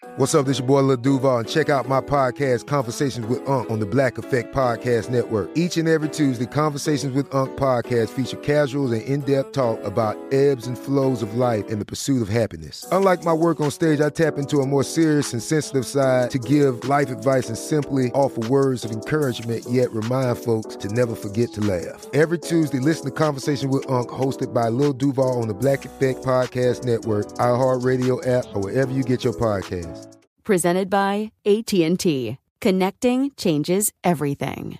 What's up, this your boy Lil Duval, and check out my podcast, Conversations with Unc, on the Black Effect Podcast Network. Each and every Tuesday, Conversations with Unc podcast feature casuals and in-depth talk about ebbs and flows of life and the pursuit of happiness. Unlike my work on stage, I tap into a more serious and sensitive side to give life advice and simply offer words of encouragement, yet remind folks to never forget to laugh. Every Tuesday, listen to Conversations with Unc, hosted by Lil Duval on the Black Effect Podcast Network, iHeartRadio app, or wherever you get your podcasts. Presented by AT&T. Connecting changes everything.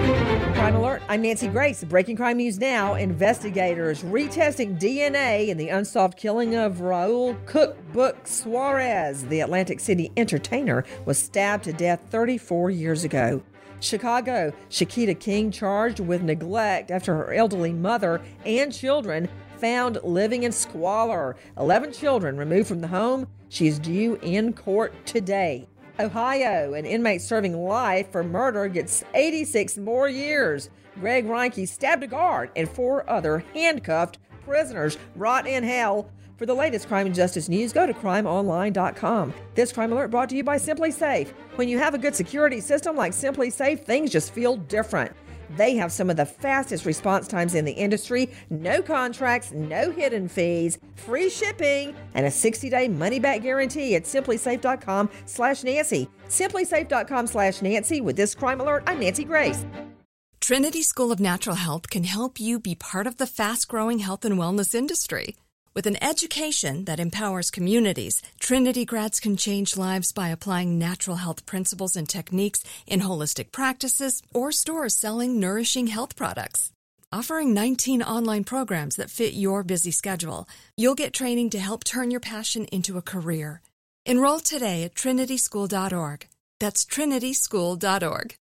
Crime Alert, I'm Nancy Grace. Breaking crime news now. Investigators retesting DNA in the unsolved killing of Raul Cookbook Suarez. The Atlantic City entertainer was stabbed to death 34 years ago. Chicago, Shakita King charged with neglect after her elderly mother and children found living in squalor. 11 children removed from the home. She's due in court today. Ohio, an inmate serving life for murder gets 86 more years. Greg Reinke stabbed a guard and 4 other handcuffed prisoners rot in hell. For the latest crime and justice news, go to crimeonline.com. This Crime Alert brought to you by Simply Safe. When you have a good security system like Simply Safe, things just feel different. They have some of the fastest response times in the industry, no contracts, no hidden fees, free shipping, and a 60-day money-back guarantee at simplysafe.com/Nancy. Simplysafe.com/Nancy. With this Crime Alert, I'm Nancy Grace. Trinity School of Natural Health can help you be part of the fast-growing health and wellness industry. With an education that empowers communities, Trinity grads can change lives by applying natural health principles and techniques in holistic practices or stores selling nourishing health products. Offering 19 online programs that fit your busy schedule, you'll get training to help turn your passion into a career. Enroll today at trinityschool.org. That's trinityschool.org.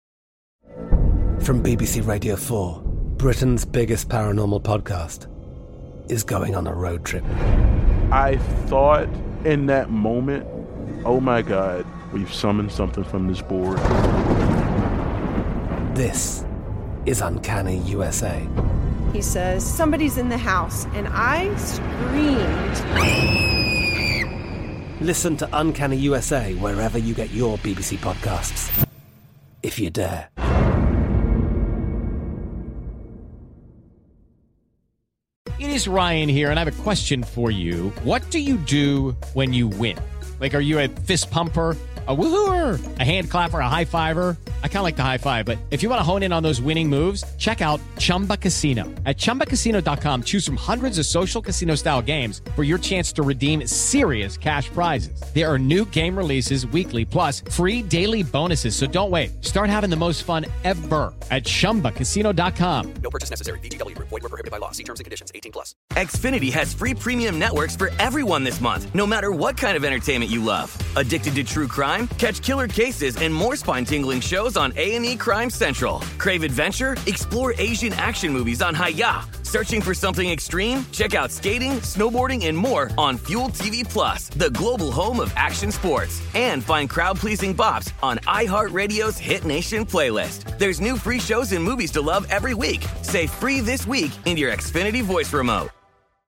From BBC Radio 4, Britain's biggest paranormal podcast is going on a road trip. I thought in that moment, oh my God, we've summoned something from this board. This is Uncanny USA. He says, somebody's in the house, and I screamed. Listen to Uncanny USA wherever you get your BBC podcasts, if you dare. It is Ryan here, and I have a question for you. What do you do when you win? Like, are you a fist pumper, a woohooer, a hand clapper, a high fiver? I kind of like the high five, but if you want to hone in on those winning moves, check out Chumba Casino. At ChumbaCasino.com, choose from hundreds of social casino-style games for your chance to redeem serious cash prizes. There are new game releases weekly, plus free daily bonuses. So don't wait. Start having the most fun ever at ChumbaCasino.com. No purchase necessary. VGW. Void where prohibited by law. See terms and conditions. 18+. Xfinity has free premium networks for everyone this month, no matter what kind of entertainment you love. Addicted to true crime? Catch killer cases and more spine-tingling shows on A&E Crime Central. Crave adventure? Explore Asian action movies on Hi-YAH. Searching for something extreme? Check out skating, snowboarding, and more on Fuel TV Plus, the global home of action sports. And find crowd-pleasing bops on iHeartRadio's Hit Nation playlist. There's new free shows and movies to love every week. Say free this week in your Xfinity voice remote.